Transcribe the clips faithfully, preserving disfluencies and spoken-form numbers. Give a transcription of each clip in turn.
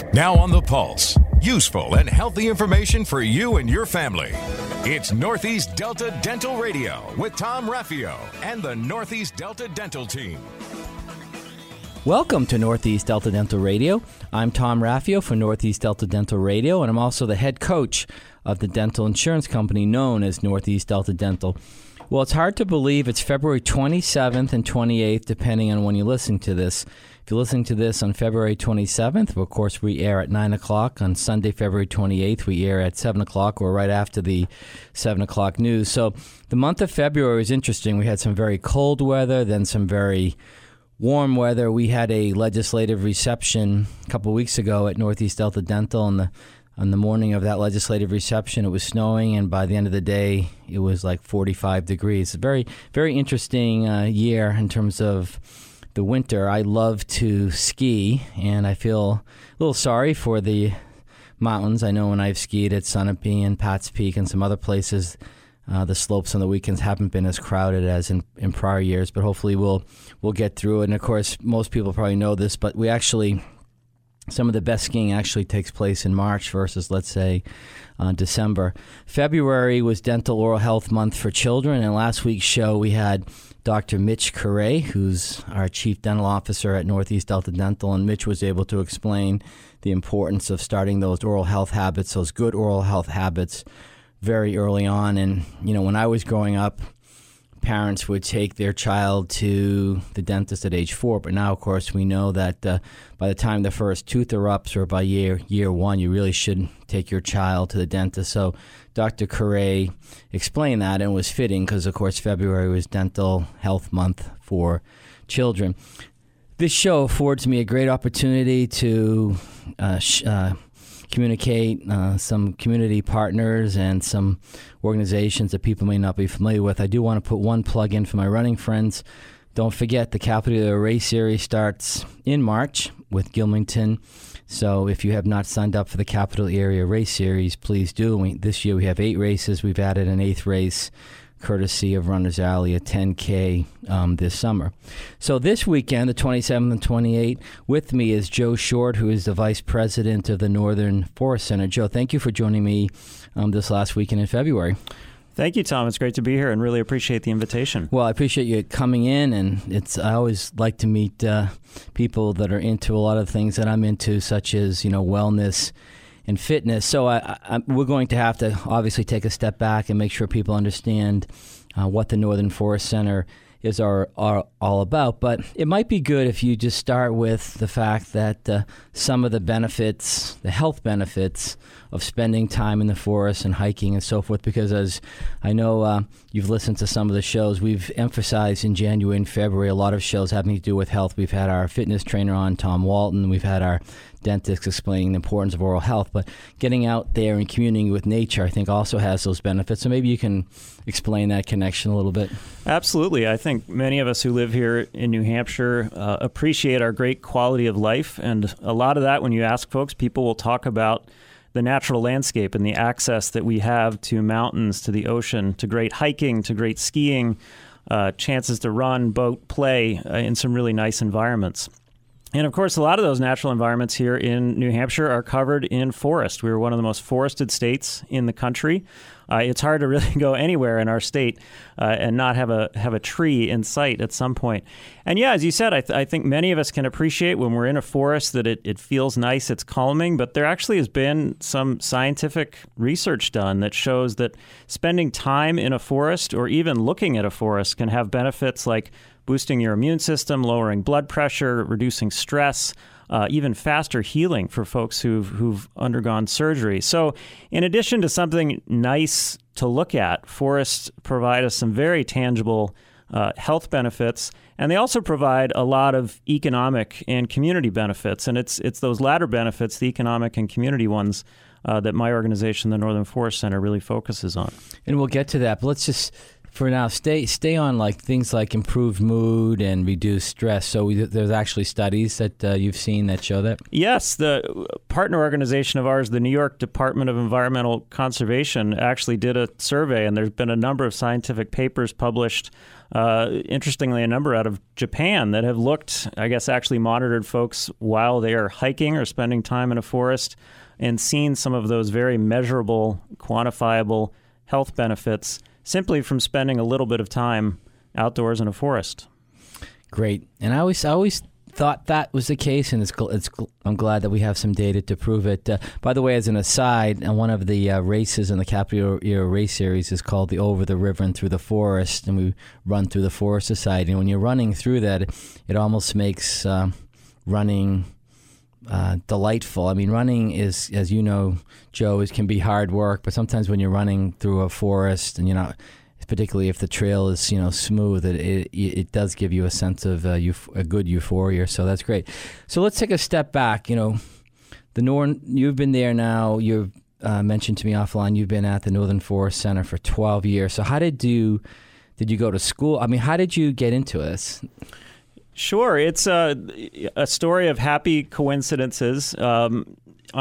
Now on the Pulse, useful and healthy information for you and your family. It's Northeast Delta Dental Radio with Tom Raffio and the Northeast Delta Dental Team. Welcome to Northeast Delta Dental Radio. I'm Tom Raffio for Northeast Delta Dental Radio, and I'm also the head coach of the dental insurance company known as Northeast Delta Dental. Well, it's hard to believe it's February twenty-seventh and twenty-eighth, depending on when you listen to this. If you're listening to this on February twenty-seventh, well, of course, we air at nine o'clock. On Sunday, February twenty-eighth, we air at seven o'clock or right after the seven o'clock news. So the month of February was interesting. We had some very cold weather, then some very warm weather. We had a legislative reception a couple weeks ago at Northeast Delta Dental, and the on the morning of that legislative reception, it was snowing, and by the end of the day, it was like forty-five degrees. A very, very interesting uh, year in terms of the winter. I love to ski, and I feel a little sorry for the mountains. I know when I've skied at Sunapee and Pat's Peak and some other places, uh, the slopes on the weekends haven't been as crowded as in, in prior years, but hopefully we'll we'll get through it. And of course, most people probably know this, but we actually... Some of the best skiing actually takes place in March versus, let's say, uh, December. February was Dental Oral Health Month for Children, and last week's show we had Doctor Mitch Correa, who's our Chief Dental Officer at Northeast Delta Dental, and Mitch was able to explain the importance of starting those oral health habits, those good oral health habits, very early on. And, you know, when I was growing up, parents would take their child to the dentist at age four, but now, of course, we know that uh, by the time the first tooth erupts or by year year one, you really should take your child to the dentist. So Doctor Correa explained that, and it was fitting because, of course, February was Dental Health Month for children. This show affords me a great opportunity to uh, sh- uh, communicate uh, some community partners and some organizations that people may not be familiar with. I do want to put one plug in for my running friends. Don't forget, the Capital Area Race Series starts in March with Gilmington. So if you have not signed up for the Capital Area Race Series, please do. We, this year we have eight races. We've added an eighth race, courtesy of Runners Alley, a ten K um, this summer. So this weekend, the twenty-seventh and twenty-eighth, with me is Joe Short, who is the Vice President of the Northern Forest Center. Joe, thank you for joining me um, this last weekend in February. Thank you, Tom. It's great to be here and really appreciate the invitation. Well, I appreciate you coming in, and it's I always like to meet uh, people that are into a lot of things that I'm into, such as, you know, wellness and fitness. So I, I, we're going to have to obviously take a step back and make sure people understand uh, what the Northern Forest Center is are, are all about. But it might be good if you just start with the fact that uh, some of the benefits, the health benefits of spending time in the forest and hiking and so forth, because as I know uh, you've listened to some of the shows, we've emphasized in January and February a lot of shows having to do with health. We've had our fitness trainer on, Tom Walton. We've had our dentist explaining the importance of oral health. But getting out there and communing with nature, I think, also has those benefits. So maybe you can explain that connection a little bit. Absolutely. I think many of us who live here in New Hampshire uh, appreciate our great quality of life. And a lot of that, when you ask folks, people will talk about the natural landscape and the access that we have to mountains, to the ocean, to great hiking, to great skiing, uh, chances to run, boat, play uh, in some really nice environments. And of course, a lot of those natural environments here in New Hampshire are covered in forest. We are one of the most forested states in the country. Uh, it's hard to really go anywhere in our state uh, and not have a have a tree in sight at some point. And yeah, as you said, I, th- I think many of us can appreciate when we're in a forest that it, it feels nice, it's calming, but there actually has been some scientific research done that shows that spending time in a forest or even looking at a forest can have benefits like boosting your immune system, lowering blood pressure, reducing stress, uh, even faster healing for folks who've, who've undergone surgery. So in addition to something nice to look at, forests provide us some very tangible uh, health benefits, and they also provide a lot of economic and community benefits. And it's it's those latter benefits, the economic and community ones, uh, that my organization, the Northern Forest Center, really focuses on. And we'll get to that, but let's just... For now, stay stay on like things like improved mood and reduced stress. So we, there's actually studies that uh, you've seen that show that? Yes. The partner organization of ours, the New York Department of Environmental Conservation, actually did a survey, and there's been a number of scientific papers published, uh, interestingly, a number out of Japan that have looked, I guess, actually monitored folks while they are hiking or spending time in a forest and seen some of those very measurable, quantifiable health benefits simply from spending a little bit of time outdoors in a forest. Great. And I always, I always thought that was the case, and it's, it's I'm glad that we have some data to prove it. Uh, by the way, as an aside, and one of the uh, races in the Capital Era Race Series is called the Over the River and Through the Forest, and we run through the Forest Society. And when you're running through that, it almost makes uh, running uh, delightful. I mean, running is, as you know, Joe, it can be hard work, but sometimes when you're running through a forest and you're not, particularly if the trail is, you know, smooth, it it, it does give you a sense of uh, euph- a good euphoria. So that's great. So let's take a step back. You know, the Nor- you've been there now. You've uh, mentioned to me offline. You've been at the Northern Forest Center for twelve years. So how did you did you go to school? I mean, how did you get into this? Sure, it's a a story of happy coincidences. Um,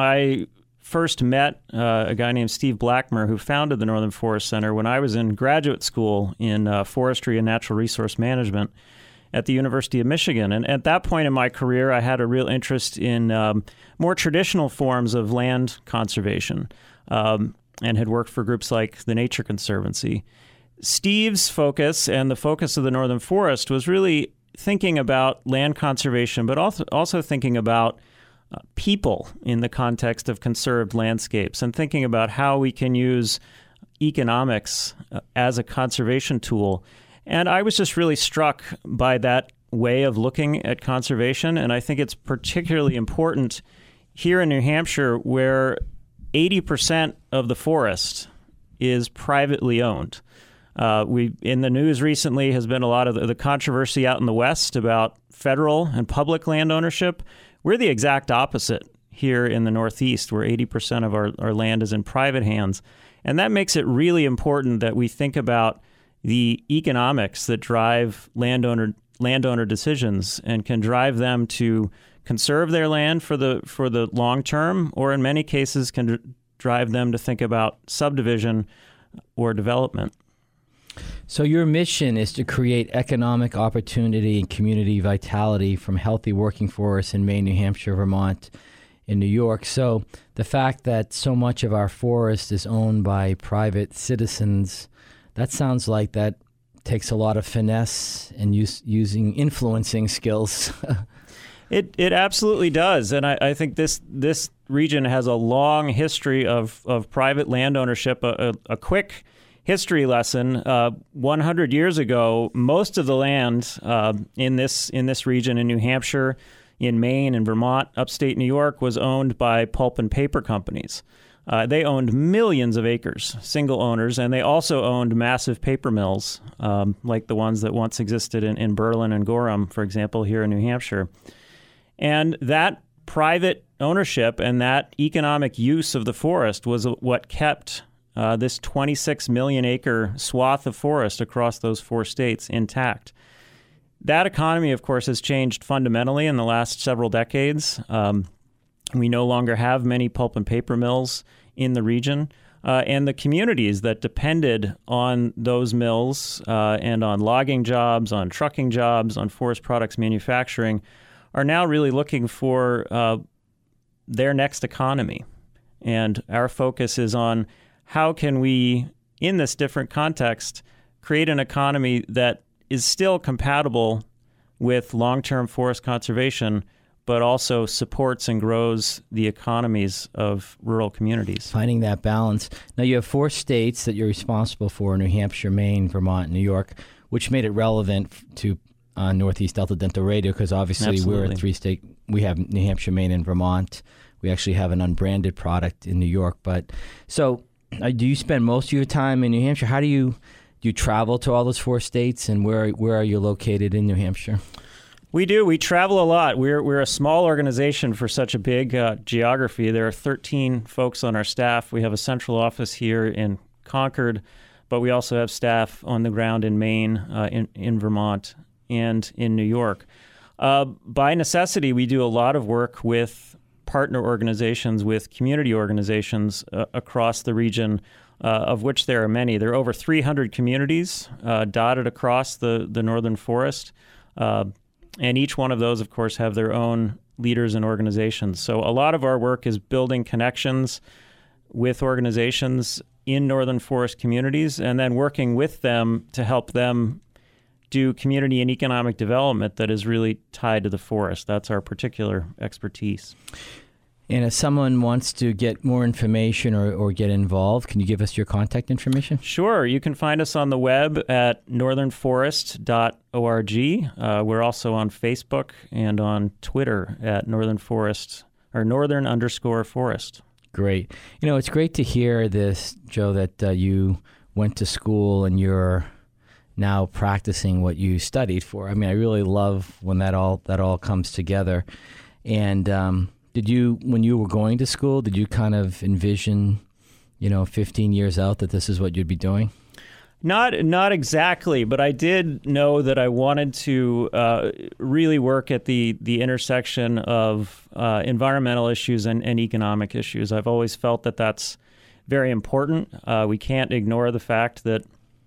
I. First met uh, a guy named Steve Blackmer, who founded the Northern Forest Center when I was in graduate school in uh, forestry and natural resource management at the University of Michigan. And at that point in my career, I had a real interest in um, more traditional forms of land conservation um, and had worked for groups like the Nature Conservancy. Steve's focus and the focus of the Northern Forest was really thinking about land conservation, but also, also thinking about Uh, people in the context of conserved landscapes and thinking about how we can use economics uh, as a conservation tool. And I was just really struck by that way of looking at conservation. And I think it's particularly important here in New Hampshire, where eighty percent of the forest is privately owned. Uh, we in the news recently has been a lot of the, the controversy out in the West about federal and public land ownership. We're the exact opposite here in the Northeast, where eighty percent of our, our land is in private hands. And that makes it really important that we think about the economics that drive landowner landowner decisions and can drive them to conserve their land for the for the long term, or in many cases can d- drive them to think about subdivision or development. So your mission is to create economic opportunity and community vitality from healthy working forests in Maine, New Hampshire, Vermont, and New York. So the fact that so much of our forest is owned by private citizens, that sounds like that takes a lot of finesse and use, using influencing skills. It it absolutely does. And I, I think this this region has a long history of, of private land ownership. A, a, a quick history lesson: uh, one hundred years ago, most of the land uh, in this in this region, in New Hampshire, in Maine, and Vermont, upstate New York, was owned by pulp and paper companies. Uh, they owned millions of acres, single owners, and they also owned massive paper mills, um, like the ones that once existed in, in Berlin and Gorham, for example, here in New Hampshire. And that private ownership and that economic use of the forest was what kept Uh, this twenty-six million acre swath of forest across those four states intact. That economy, of course, has changed fundamentally in the last several decades. Um, we no longer have many pulp and paper mills in the region, uh, and the communities that depended on those mills uh, and on logging jobs, on trucking jobs, on forest products manufacturing are now really looking for uh, their next economy. And our focus is on how can we, in this different context, create an economy that is still compatible with long-term forest conservation, but also supports and grows the economies of rural communities. Finding that balance. Now, you have four states that you're responsible for: New Hampshire, Maine, Vermont, New York, which made it relevant to uh, Northeast Delta Dental Radio, because obviously Absolutely. we're a three-state. We have New Hampshire, Maine, and Vermont. We actually have an unbranded product in New York. But so Uh, do you spend most of your time in New Hampshire? How do you do you travel to all those four states, and where where are you located in New Hampshire? We do. We travel a lot. We're we're a small organization for such a big uh, geography. There are thirteen folks on our staff. We have a central office here in Concord, but we also have staff on the ground in Maine, uh, in in Vermont, and in New York. Uh, by necessity, we do a lot of work with partner organizations with community organizations uh, across the region, uh, of which there are many. There are over three hundred communities uh, dotted across the, the Northern Forest. Uh, and each one of those, of course, have their own leaders and organizations. So a lot of our work is building connections with organizations in Northern Forest communities and then working with them to help them do community and economic development that is really tied to the forest. That's our particular expertise. And if someone wants to get more information or, or get involved, can you give us your contact information? Sure. You can find us on the web at northern forest dot org. Uh, we're also on Facebook and on Twitter at Northern Forest or Northern underscore Forest. Great. You know, it's great to hear this, Joe, that uh, you went to school and you're now practicing what you studied for. I mean, I really love when that all that all comes together. And um, did you, when you were going to school, did you kind of envision, you know, fifteen years out that this is what you'd be doing? Not not exactly, but I did know that I wanted to uh, really work at the, the intersection of uh, environmental issues and, and economic issues. I've always felt that that's very important. Uh, we can't ignore the fact that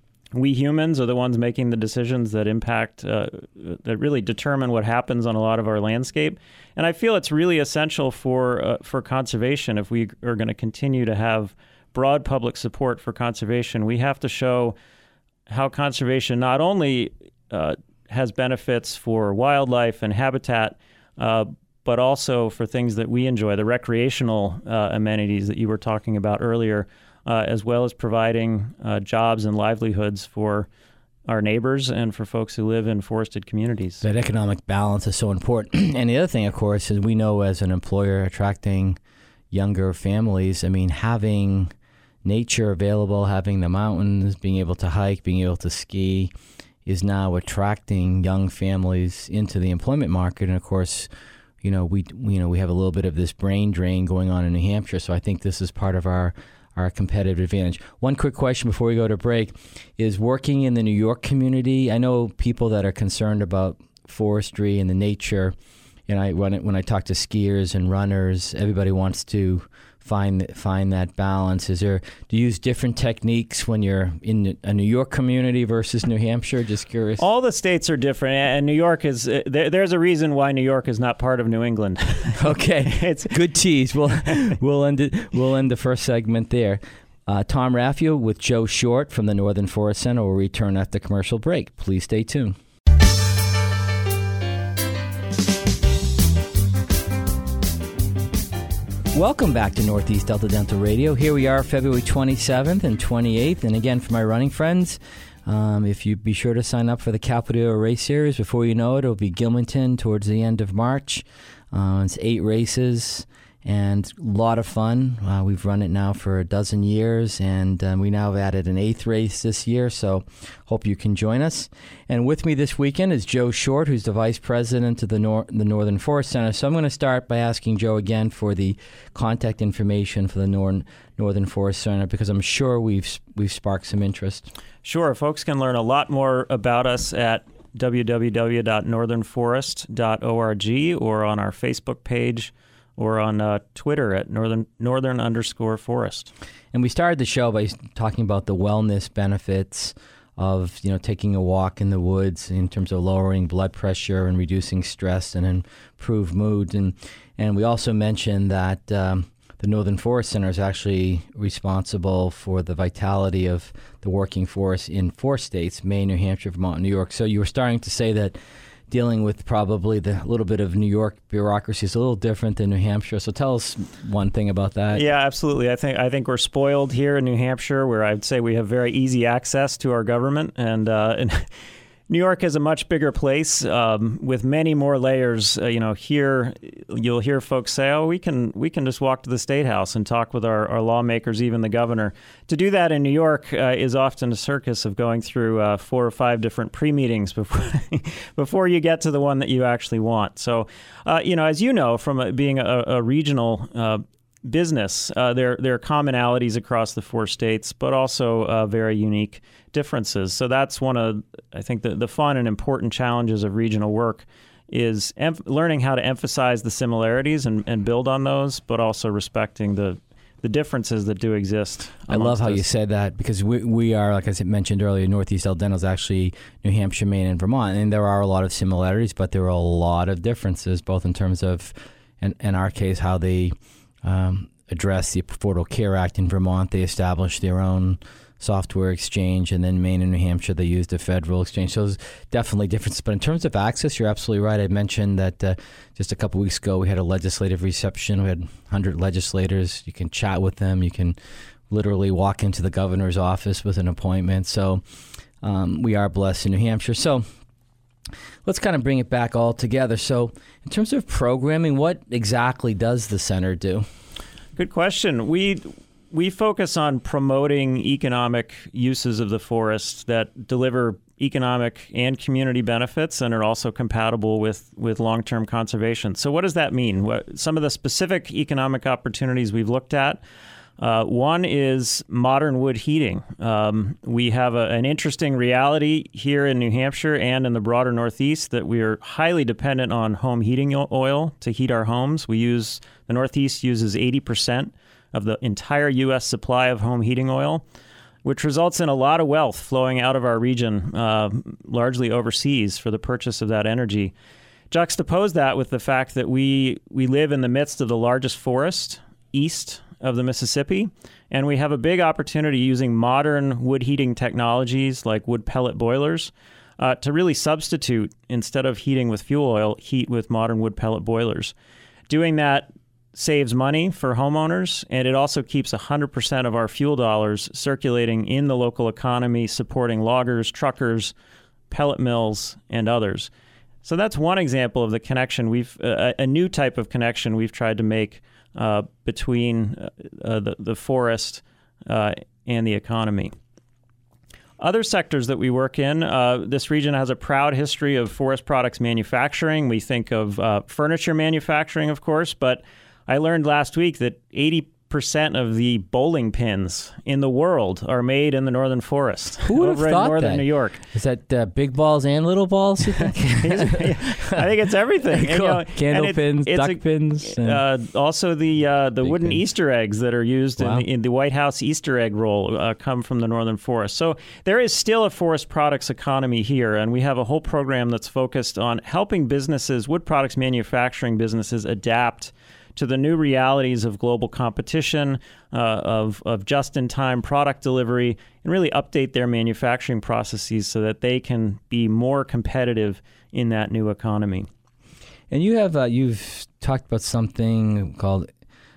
we humans are the ones making the decisions that impact, uh, that really determine what happens on a lot of our landscape. And I feel it's really essential for uh, for conservation. If we are going to continue to have broad public support for conservation, we have to show how conservation not only uh, has benefits for wildlife and habitat, uh, but also for things that we enjoy, the recreational uh, amenities that you were talking about earlier, uh, as well as providing uh, jobs and livelihoods for our neighbors and for folks who live in forested communities. That economic balance is so important. And the other thing, of course, is we know as an employer attracting younger families, I mean, having nature available, having the mountains, being able to hike, being able to ski is now attracting young families into the employment market. And of course, you know, we you know we have a little bit of this brain drain going on in New Hampshire. So I think this is part of our our competitive advantage. One quick question before we go to break is working in the New York community. I know people that are concerned about forestry and the nature. And I when it, when I talk to skiers and runners, everybody wants to find find that balance. Is there do you use different techniques when you're in a New York community versus New Hampshire? Just curious. All the states are different, and New York is there, there's a reason why New York is not part of New England. Okay, it's good tease. We'll we'll end it. We'll end the first segment there. Uh, Tom Raffio with Joe Short from the Northern Forest Center will return after commercial break. Please stay tuned. Welcome back to Northeast Delta Dental Radio. Here we are February twenty-seventh and twenty-eighth. And again, for my running friends, um, if you be sure to sign up for the Capitol Race Series. Before you know it, it'll be Gilmanton towards the end of March. Uh, it's eight races and a lot of fun. Uh, we've run it now for a dozen years, and um, we now have added an eighth race this year, so hope you can join us. And with me this weekend is Joe Short, who's the Vice President of the, Nor- the Northern Forest Center. So I'm going to start by asking Joe again for the contact information for the Nor- Northern Forest Center, because I'm sure we've we've sparked some interest. Sure. Folks can learn a lot more about us at w w w dot northern forest dot org or on our Facebook page, or on uh, Twitter at northern northern underscore forest. And we started the show by talking about the wellness benefits of, you know, taking a walk in the woods in terms of lowering blood pressure and reducing stress and improve mood. And and we also mentioned that um, the Northern Forest Center is actually responsible for the vitality of the working forest in four states: Maine, New Hampshire, Vermont, and New York. So you were starting to say that dealing with probably the little bit of New York bureaucracy is a little different than New Hampshire. So tell us one thing about that. Yeah, absolutely. I think I think we're spoiled here in New Hampshire, where I'd say we have very easy access to our government, and uh, and New York is a much bigger place um, with many more layers. Uh, you know, here you'll hear folks say, "Oh, we can we can just walk to the State House and talk with our, our lawmakers, even the governor." To do that in New York uh, is often a circus of going through uh, four or five different pre-meetings before before you get to the one that you actually want. So, uh, you know, as you know, from a, being a, a regional uh, business, uh, there there are commonalities across the four states, but also uh, very unique differences. So that's one of, I think, the, the fun and important challenges of regional work is em- learning how to emphasize the similarities and, and build on those, but also respecting the the differences that do exist. I love how us. you said that, because we we are, like I mentioned earlier, Northeast Delta Dental is actually New Hampshire, Maine, and Vermont, and there are a lot of similarities, but there are a lot of differences, both in terms of, in, in our case, how they um, address the Affordable Care Act. In Vermont, they established their own software exchange, and then Maine and New Hampshire, they used a federal exchange. So there's definitely differences. But in terms of access, you're absolutely right. I mentioned that uh, just a couple weeks ago, we had a legislative reception. We had one hundred legislators. You can chat with them. You can literally walk into the governor's office with an appointment. So um, we are blessed in New Hampshire. So let's kind of bring it back all together. So in terms of programming, what exactly does the center do? Good question. We we focus on promoting economic uses of the forest that deliver economic and community benefits and are also compatible with, with long-term conservation. So what does that mean? What, some of the specific economic opportunities we've looked at, uh, one is modern wood heating. Um, we have a, an interesting reality here in New Hampshire and in the broader Northeast that we are highly dependent on home heating oil to heat our homes. We use, the Northeast uses eighty percent of the entire U S supply of home heating oil, which results in a lot of wealth flowing out of our region, uh, largely overseas, for the purchase of that energy. Juxtapose that with the fact that we we live in the midst of the largest forest east of the Mississippi, and we have a big opportunity using modern wood heating technologies like wood pellet boilers uh, to really substitute, instead of heating with fuel oil, heat with modern wood pellet boilers. Doing that saves money for homeowners, and it also keeps one hundred percent of our fuel dollars circulating in the local economy, supporting loggers, truckers, pellet mills, and others. So that's one example of the connection we've uh, a new type of connection we've tried to make uh, between uh, the the forest uh, and the economy. Other sectors that we work in, uh, this region has a proud history of forest products manufacturing. We think of uh, furniture manufacturing, of course, but I learned last week that eighty percent of the bowling pins in the world are made in the Northern Forest. Who would have over thought in Northern that? New York. Is that uh, big balls and little balls, you think? I think it's everything. Cool. And, you know, Candle and pins, it's duck a, pins. And uh, also, the uh, the wooden pins. Easter eggs that are used Wow. in, the, in the White House Easter egg roll uh, come from the Northern Forest. So there is still a forest products economy here, and we have a whole program that's focused on helping businesses, wood products manufacturing businesses, adapt to the new realities of global competition, uh, of, of just-in-time product delivery, and really update their manufacturing processes so that they can be more competitive in that new economy. And you have uh, you've talked about something called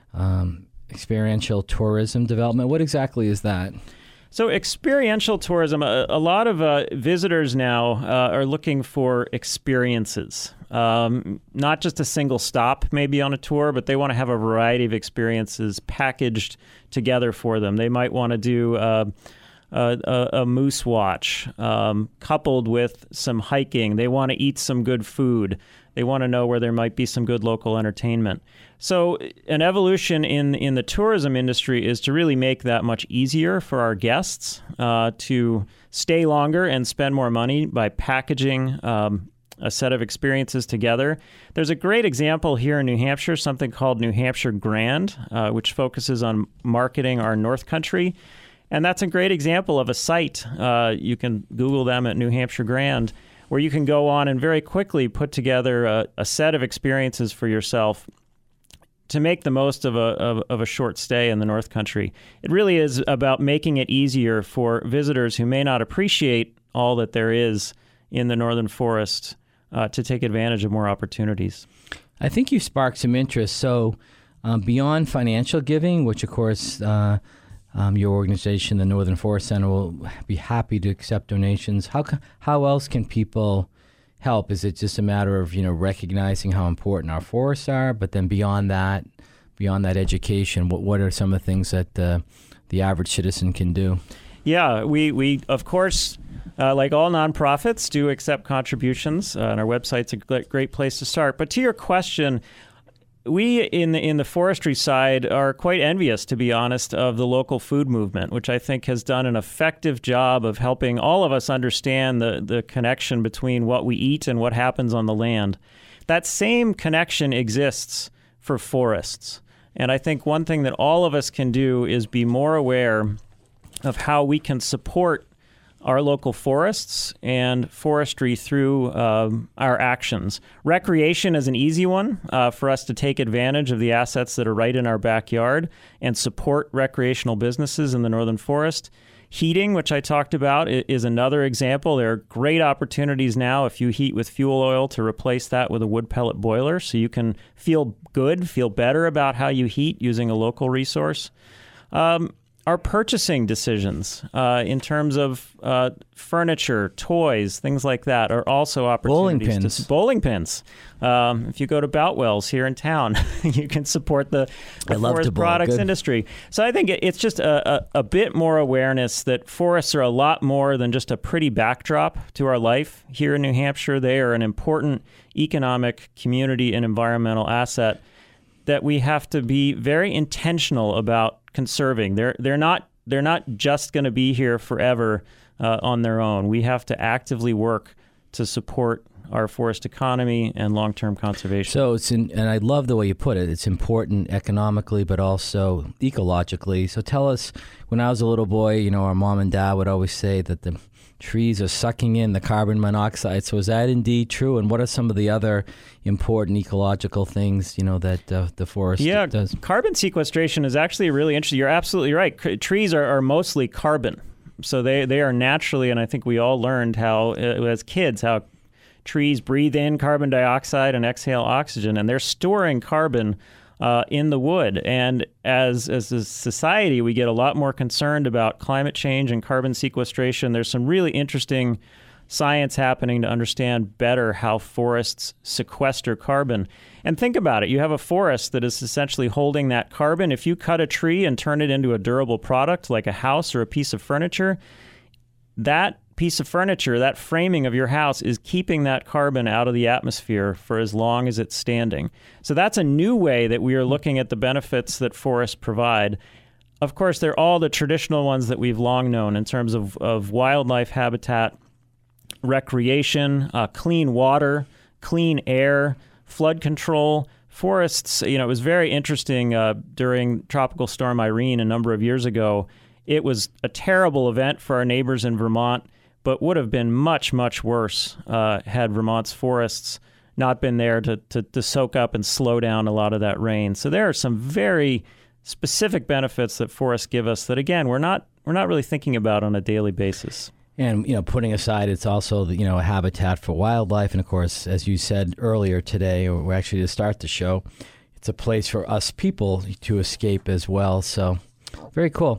um, experiential tourism development. What exactly is that? So experiential tourism, a, a lot of uh, visitors now uh, are looking for experiences. Um, not just a single stop maybe on a tour, but they want to have a variety of experiences packaged together for them. They might want to do uh, a, a, a moose watch um, coupled with some hiking. They want to eat some good food. They want to know where there might be some good local entertainment. So an evolution in, in the tourism industry is to really make that much easier for our guests uh, to stay longer and spend more money by packaging um, a set of experiences together. There's a great example here in New Hampshire, something called New Hampshire Grand, uh, which focuses on marketing our North Country. And that's a great example of a site. Uh, you can Google them at New Hampshire Grand, where you can go on and very quickly put together a, a set of experiences for yourself to make the most of a, of, of a short stay in the North Country. It really is about making it easier for visitors who may not appreciate all that there is in the Northern Forest uh, to take advantage of more opportunities. I think you sparked some interest. So um, beyond financial giving, which of course uh, um, your organization, the Northern Forest Center, will be happy to accept donations. How ca- how else can people help? Is it just a matter of, you know, recognizing how important our forests are, but then beyond that, beyond that education, what what are some of the things that uh, the average citizen can do? Yeah, we, we of course, uh, like all nonprofits, do accept contributions, uh, and our website's a great place to start. But to your question, we in the, in the forestry side are quite envious, to be honest, of the local food movement, which I think has done an effective job of helping all of us understand the, the connection between what we eat and what happens on the land. that same connection exists for forests. And I think one thing that all of us can do is be more aware of how we can support our local forests and forestry through um, our actions. Recreation is an easy one uh, for us to take advantage of the assets that are right in our backyard and support recreational businesses in the Northern Forest. Heating, which I talked about, is another example. There are great opportunities now if you heat with fuel oil to replace that with a wood pellet boiler, so you can feel good, feel better about how you heat using a local resource. Um, Our purchasing decisions uh, in terms of uh, furniture, toys, things like that are also opportunities. Bowling pins. To, bowling pins. Um, if you go to Boutwell's here in town, you can support the, the I love forest to bowl. products Good. industry. So I think it, it's just a, a, a bit more awareness that forests are a lot more than just a pretty backdrop to our life here in New Hampshire. They are an important economic, community, and environmental asset that we have to be very intentional about conserving. They're they're not they're not just going to be here forever uh, on their own. We have to actively work to support our forest economy and long-term conservation. So it's in, and I love the way you put it. It's important economically, but also ecologically. So tell us, when I was a little boy, you know, our mom and dad would always say that the trees are sucking in the carbon monoxide. So is that indeed true? And what are some of the other important ecological things, you know, that uh, the forest yeah, does? Carbon sequestration is actually really interesting. You're absolutely right. C- trees are, are mostly carbon. So they, they are naturally, and I think we all learned how, uh, as kids, how trees breathe in carbon dioxide and exhale oxygen, and they're storing carbon uh, in the wood. And as as a society, we get a lot more concerned about climate change and carbon sequestration. There's some really interesting science happening to understand better how forests sequester carbon. And think about it. You have a forest that is essentially holding that carbon. If you cut a tree and turn it into a durable product like a house or a piece of furniture, that piece of furniture, that framing of your house, is keeping that carbon out of the atmosphere for as long as it's standing. So that's a new way that we are looking at the benefits that forests provide. Of course, they're all the traditional ones that we've long known in terms of, of wildlife habitat, recreation, uh, clean water, clean air, flood control. Forests, you know, it was very interesting uh, during Tropical Storm Irene a number of years ago. It was a terrible event for our neighbors in Vermont, but would have been much, much worse uh, had Vermont's forests not been there to, to, to soak up and slow down a lot of that rain. So there are some very specific benefits that forests give us that, again, we're not we're not really thinking about on a daily basis. And, you know, putting aside, it's also, you know, a habitat for wildlife. And, of course, as you said earlier today, or actually to start the show, it's a place for us people to escape as well. So very cool.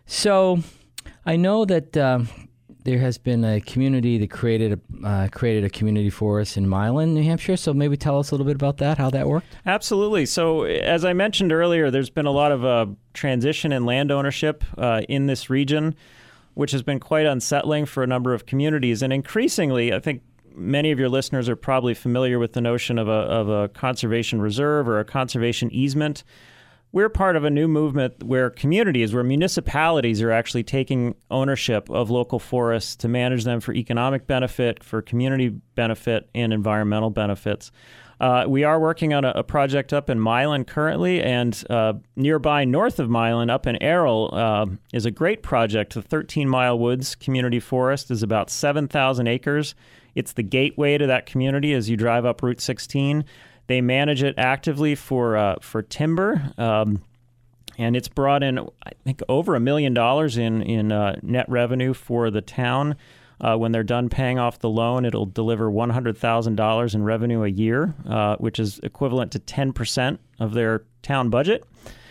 So I know that uh, there has been a community that created a, uh, created a community forest in Milan, New Hampshire. So maybe tell us a little bit about that, how that worked. Absolutely. So as I mentioned earlier, there's been a lot of uh, transition in land ownership uh, in this region, which has been quite unsettling for a number of communities. And increasingly, I think many of your listeners are probably familiar with the notion of a, of a conservation reserve or a conservation easement. We're part of a new movement where communities, where municipalities are actually taking ownership of local forests to manage them for economic benefit, for community benefit, and environmental benefits. Uh, we are working on a, a project up in Milan currently, and uh, nearby north of Milan, up in Errol, uh, is a great project. The thirteen Mile Woods Community Forest is about seven thousand acres. It's the gateway to that community as you drive up Route sixteen. They manage it actively for uh, for timber, um, and it's brought in, I think, over a million dollars in in uh, net revenue for the town. Uh, when they're done paying off the loan, it'll deliver one hundred thousand dollars in revenue a year, uh, which is equivalent to ten percent of their town budget.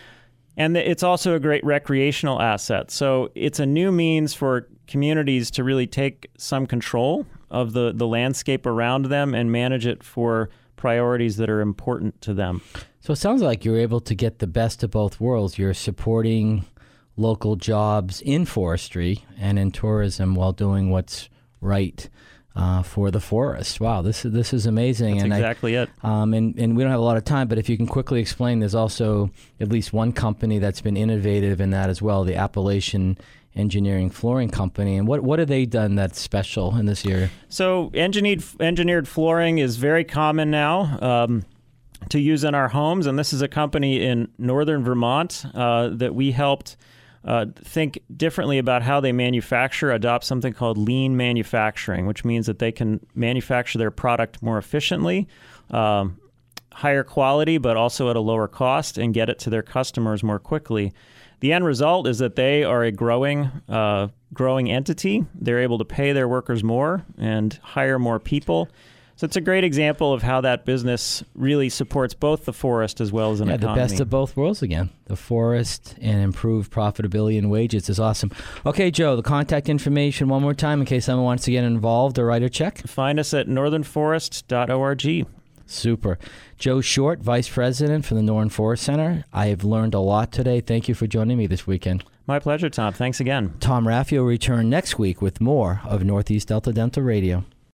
And it's also a great recreational asset. So it's a new means for communities to really take some control of the, the landscape around them and manage it for priorities that are important to them. So it sounds like you're able to get the best of both worlds. You're supporting local jobs in forestry and in tourism while doing what's right uh, for the forest. Wow, this is this is amazing. That's and exactly I, it. Um, and, and we don't have a lot of time, but if you can quickly explain, there's also at least one company that's been innovative in that as well, the Appalachian Engineering Flooring Company. And what, what have they done that's special in this area? So engineered, engineered flooring is very common now. Um, to use in our homes, and this is a company in northern Vermont uh, that we helped uh, think differently about how they manufacture, adopt something called lean manufacturing, which means that they can manufacture their product more efficiently, um, higher quality, but also at a lower cost, and get it to their customers more quickly. The end result is that they are a growing, uh, growing entity. They're able to pay their workers more and hire more people. So it's a great example of how that business really supports both the forest as well as an yeah, economy. The best of both worlds again. The forest and improved profitability and wages is awesome. Okay, Joe, the contact information one more time in case someone wants to get involved or write a check. Find us at northern forest dot org. Super. Joe Short, Vice President for the Northern Forest Center. I have learned a lot today. Thank you for joining me this weekend. My pleasure, Tom. Thanks again. Tom Raffio will return next week with more of Northeast Delta Dental Radio.